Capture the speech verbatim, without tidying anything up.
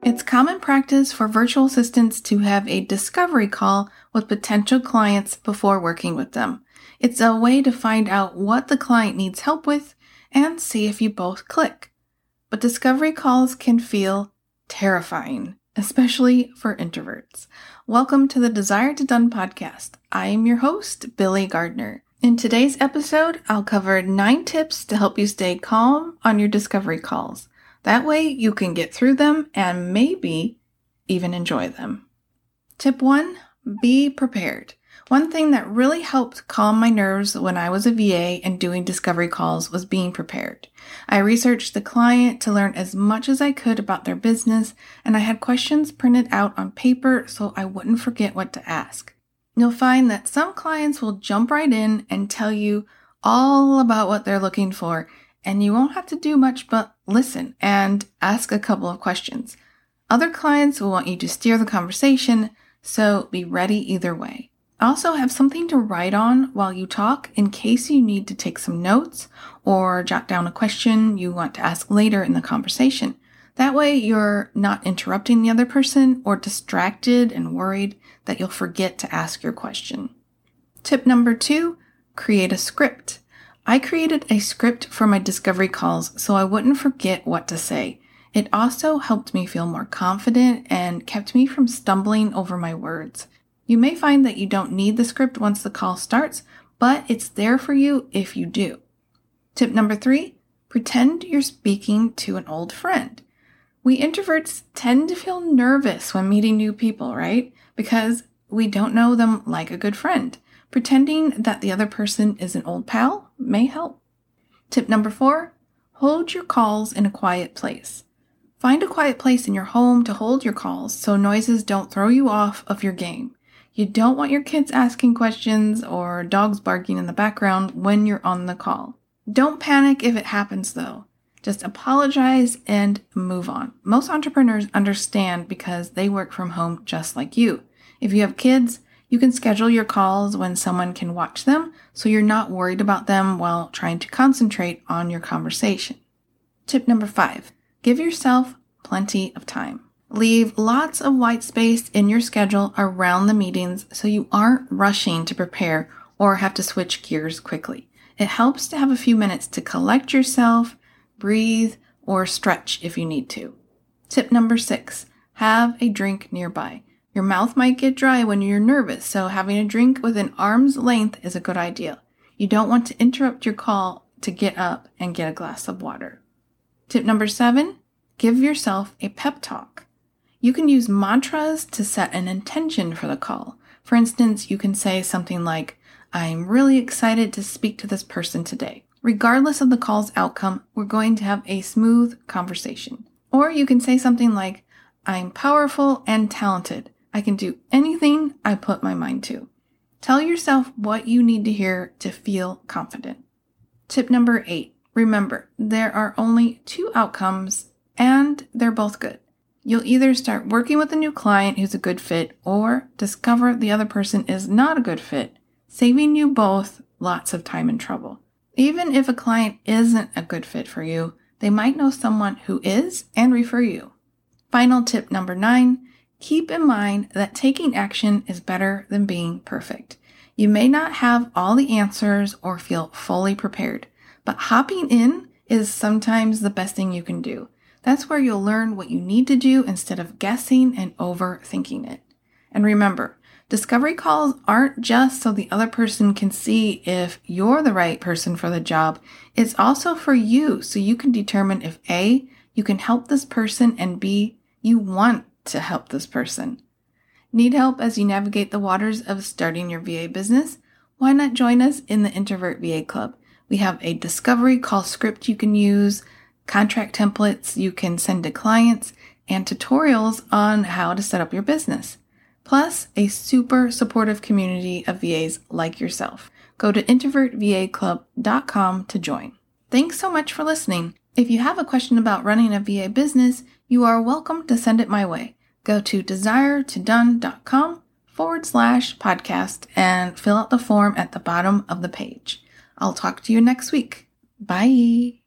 It's common practice for virtual assistants to have a discovery call with potential clients before working with them. It's a way to find out what the client needs help with and see if you both click. But discovery calls can feel terrifying, especially for introverts. Welcome to the Desire to Done podcast. I am your host, Billy Gardner. In today's episode, I'll cover nine tips to help you stay calm on your discovery calls. That way you can get through them and maybe even enjoy them. Tip one, be prepared. One thing that really helped calm my nerves when I was a V A and doing discovery calls was being prepared. I researched the client to learn as much as I could about their business, and I had questions printed out on paper so I wouldn't forget what to ask. You'll find that some clients will jump right in and tell you all about what they're looking for, and you won't have to do much but listen and ask a couple of questions. Other clients will want you to steer the conversation, so be ready either way. Also have something to write on while you talk in case you need to take some notes or jot down a question you want to ask later in the conversation. That way you're not interrupting the other person or distracted and worried that you'll forget to ask your question. Tip number two, create a script. I created a script for my discovery calls so I wouldn't forget what to say. It also helped me feel more confident and kept me from stumbling over my words. You may find that you don't need the script once the call starts, but it's there for you if you do. Tip number three, pretend you're speaking to an old friend. We introverts tend to feel nervous when meeting new people, right? Because we don't know them like a good friend. Pretending that the other person is an old pal may help. Tip number four, hold your calls in a quiet place. Find a quiet place in your home to hold your calls so noises don't throw you off of your game. You don't want your kids asking questions or dogs barking in the background when you're on the call. Don't panic if it happens though. Just apologize and move on. Most entrepreneurs understand because they work from home just like you. If you have kids, you can schedule your calls when someone can watch them so you're not worried about them while trying to concentrate on your conversation. Tip number five, give yourself plenty of time. Leave lots of white space in your schedule around the meetings so you aren't rushing to prepare or have to switch gears quickly. It helps to have a few minutes to collect yourself, breathe, or stretch if you need to. Tip number six, have a drink nearby. Your mouth might get dry when you're nervous, so having a drink within arm's length is a good idea. You don't want to interrupt your call to get up and get a glass of water. Tip number seven, give yourself a pep talk. You can use mantras to set an intention for the call. For instance, you can say something like, I'm really excited to speak to this person today. Regardless of the call's outcome, we're going to have a smooth conversation. Or you can say something like, I'm powerful and talented. I can do anything I put my mind to. Tell yourself what you need to hear to feel confident. Tip number eight, remember, there are only two outcomes and they're both good. You'll either start working with a new client who's a good fit or discover the other person is not a good fit, saving you both lots of time and trouble. Even if a client isn't a good fit for you, they might know someone who is and refer you. Final tip number nine, keep in mind that taking action is better than being perfect. You may not have all the answers or feel fully prepared, but hopping in is sometimes the best thing you can do. That's where you'll learn what you need to do instead of guessing and overthinking it. And remember, discovery calls aren't just so the other person can see if you're the right person for the job. It's also for you so you can determine if A, you can help this person, and B, you want to help this person. Need help as you navigate the waters of starting your V A business? Why not join us in the Introvert V A Club? We have a discovery call script you can use, contract templates you can send to clients, and tutorials on how to set up your business. Plus, a super supportive community of V As like yourself. Go to introvert v a club dot com to join. Thanks so much for listening. If you have a question about running a V A business, you are welcome to send it my way. Go to desire to done dot com forward slash podcast and fill out the form at the bottom of the page. I'll talk to you next week. Bye.